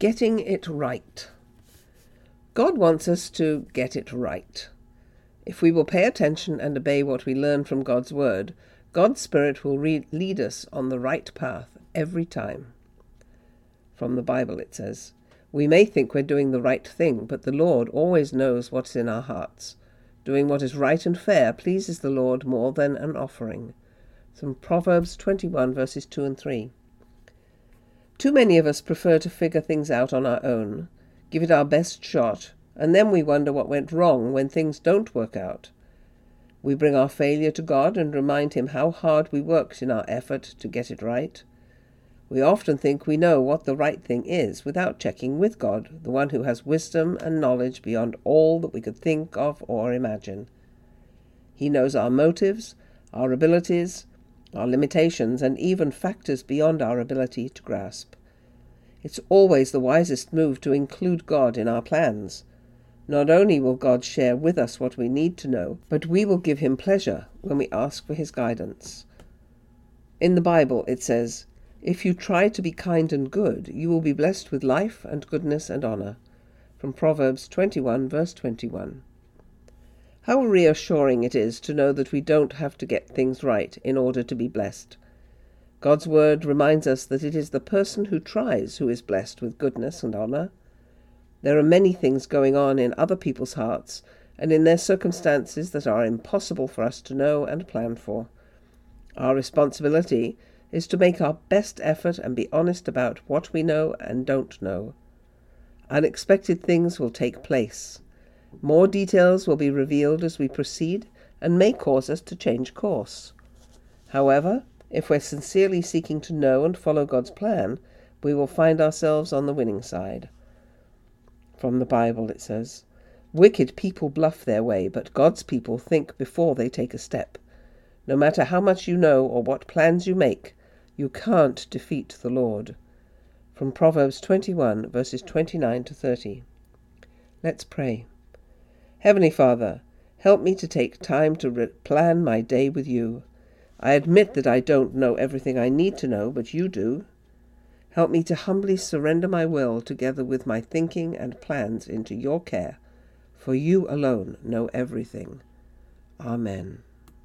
Getting it right. God wants us to get it right. If we will pay attention and obey what we learn from God's Word, God's Spirit will lead us on the right path every time. From the Bible it says, "We may think we're doing the right thing, but the Lord always knows what's in our hearts. Doing what is right and fair pleases the Lord more than an offering." From Proverbs 21, verses 2 and 3. Too many of us prefer to figure things out on our own, give it our best shot, and then we wonder what went wrong when things don't work out. We bring our failure to God and remind Him how hard we worked in our effort to get it right. We often think we know what the right thing is without checking with God, the one who has wisdom and knowledge beyond all that we could think of or imagine. He knows our motives, our abilities, our limitations, and even factors beyond our ability to grasp. It's always the wisest move to include God in our plans. Not only will God share with us what we need to know, but we will give Him pleasure when we ask for His guidance. In the Bible it says, "If you try to be kind and good, you will be blessed with life and goodness and honor." From Proverbs 21, verse 21. How reassuring it is to know that we don't have to get things right in order to be blessed. God's Word reminds us that it is the person who tries who is blessed with goodness and honor. There are many things going on in other people's hearts and in their circumstances that are impossible for us to know and plan for. Our responsibility is to make our best effort and be honest about what we know and don't know. Unexpected things will take place. More details will be revealed as we proceed and may cause us to change course. However, if we're sincerely seeking to know and follow God's plan, we will find ourselves on the winning side. From the Bible it says, "Wicked people bluff their way, but God's people think before they take a step. No matter how much you know or what plans you make, you can't defeat the Lord." From Proverbs 21, verses 29 to 30. Let's pray. Heavenly Father, help me to take time to plan my day with you. I admit that I don't know everything I need to know, but you do. Help me to humbly surrender my will together with my thinking and plans into your care, for you alone know everything. Amen.